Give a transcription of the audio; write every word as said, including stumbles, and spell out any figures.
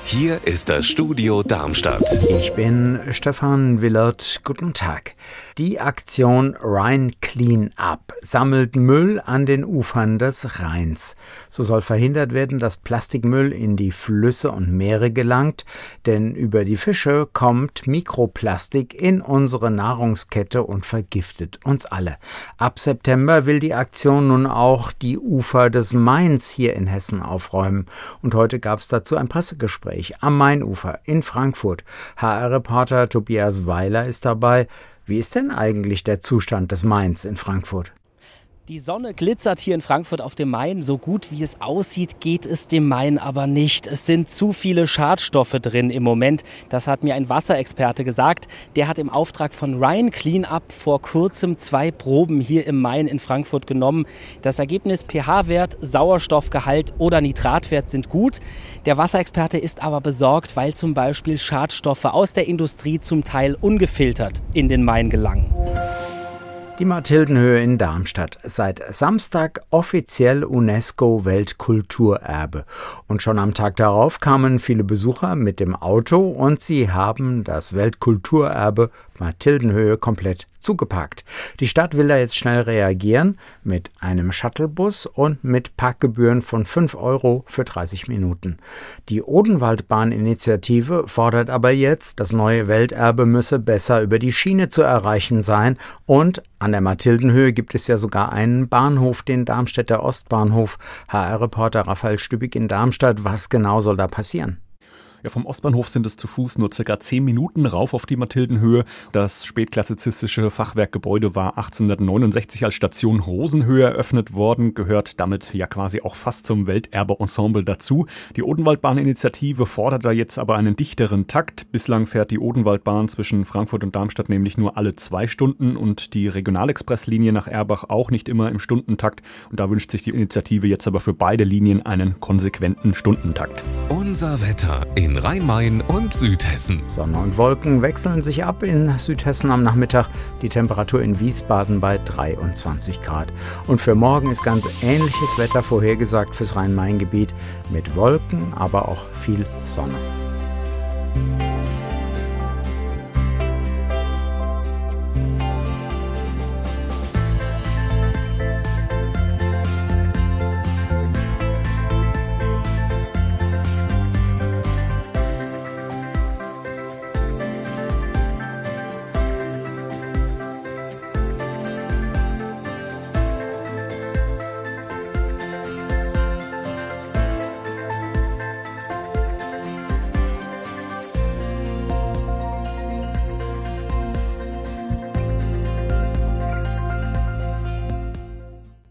Hier ist das Studio Darmstadt. Ich bin Stefan Willert. Guten Tag. Die Aktion Rhine Clean Up sammelt Müll an den Ufern des Rheins. So soll verhindert werden, dass Plastikmüll in die Flüsse und Meere gelangt, denn über die Fische kommt Mikroplastik in unsere Nahrungskette und vergiftet uns alle. Ab September will die Aktion nun auch die Ufer des Mains hier in Hessen aufräumen. Und heute gab es dazu ein Pressegespräch am Mainufer in Frankfurt. H R-Reporter Tobias Weiler ist dabei. Wie ist denn eigentlich der Zustand des Mains in Frankfurt? Die Sonne glitzert hier in Frankfurt auf dem Main. So gut wie es aussieht, geht es dem Main aber nicht. Es sind zu viele Schadstoffe drin im Moment. Das hat mir ein Wasserexperte gesagt. Der hat im Auftrag von Rhine Clean Up vor kurzem zwei Proben hier im Main in Frankfurt genommen. Das Ergebnis pH-Wert, Sauerstoffgehalt oder Nitratwert sind gut. Der Wasserexperte ist aber besorgt, weil zum Beispiel Schadstoffe aus der Industrie zum Teil ungefiltert in den Main gelangen. Die Mathildenhöhe in Darmstadt, seit Samstag offiziell UNESCO-Weltkulturerbe. Und schon am Tag darauf kamen viele Besucher mit dem Auto und sie haben das Weltkulturerbe Mathildenhöhe komplett zugeparkt. Die Stadt will da jetzt schnell reagieren mit einem Shuttlebus und mit Parkgebühren von fünf Euro für dreißig Minuten. Die Odenwaldbahn-Initiative fordert aber jetzt, das neue Welterbe müsse besser über die Schiene zu erreichen sein, und an der Mathildenhöhe gibt es ja sogar einen Bahnhof, den Darmstädter Ostbahnhof. H R-Reporter Raphael Stübig in Darmstadt. Was genau soll da passieren? Ja, vom Ostbahnhof sind es zu Fuß nur circa zehn Minuten rauf auf die Mathildenhöhe. Das spätklassizistische Fachwerkgebäude war achtzehnhundertneunundsechzig als Station Rosenhöhe eröffnet worden, gehört damit ja quasi auch fast zum Welterbe-Ensemble dazu. Die Odenwaldbahn-Initiative fordert da jetzt aber einen dichteren Takt. Bislang fährt die Odenwaldbahn zwischen Frankfurt und Darmstadt nämlich nur alle zwei Stunden und die Regionalexpresslinie nach Erbach auch nicht immer im Stundentakt. Und da wünscht sich die Initiative jetzt aber für beide Linien einen konsequenten Stundentakt. Unser Wetter in Rhein-Main und Südhessen. Sonne und Wolken wechseln sich ab in Südhessen am Nachmittag. Die Temperatur in Wiesbaden bei dreiundzwanzig Grad. Und für morgen ist ganz ähnliches Wetter vorhergesagt fürs Rhein-Main-Gebiet mit Wolken, aber auch viel Sonne.